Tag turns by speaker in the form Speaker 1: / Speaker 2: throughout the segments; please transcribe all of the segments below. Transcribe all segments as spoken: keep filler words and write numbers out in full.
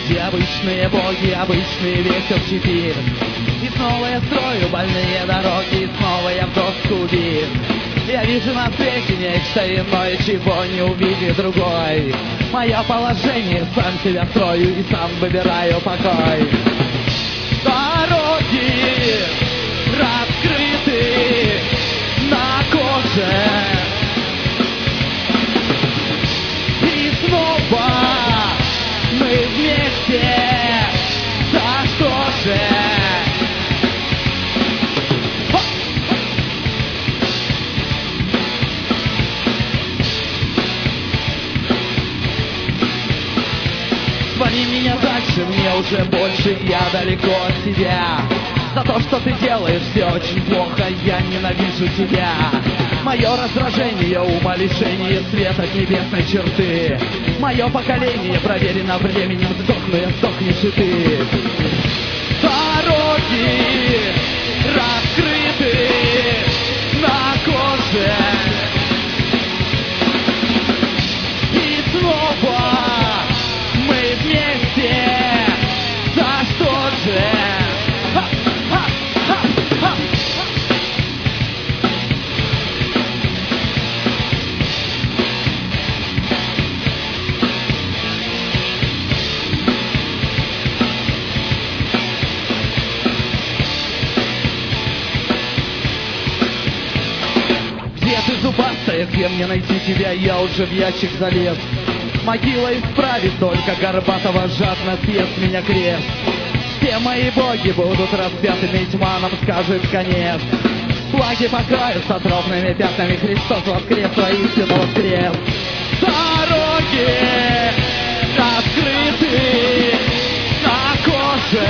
Speaker 1: люди, обычные боги, обычный ветер теперь. И снова я строю больные дороги, и снова я в доску бит. Я вижу на свете нечто иное, чего не увидит другой. Мое положение, сам себя строю и сам выбираю покой. Дороги раскрыты на коже, и снова мы вместе. За что же? Звони меня дальше, мне уже больше, я далеко от тебя. За то, что ты делаешь, все очень плохо, я ненавижу тебя. Мое раздражение, умалишение, свет от небесной черты. Мое поколение проверено временем, сдохну я, сдохнешь и ты. Дороги раскрыты на коже, и снова мы вместе. За что же? Где ты, зубастая, где мне найти тебя? Я уже в ящик залез. Могила исправит, только Горбатова жадно съест меня крест. Все мои боги будут распятыми, тьма нам скажет конец. Флаги по краю с отровными пятнами, Христос воскрес, воистину воскрес. Дороги раскрыты на коже,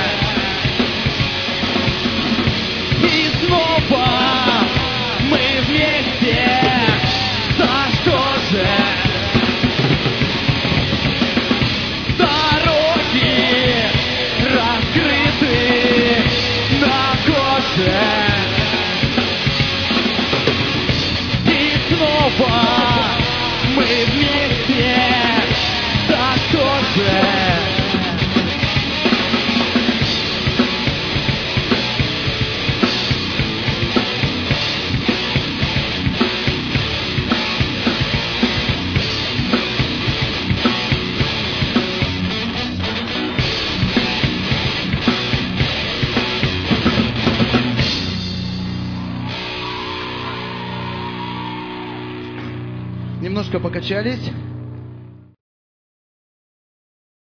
Speaker 1: и снова мы вместе. За что же? И снова мы вместе. За что же? Немножко покачались.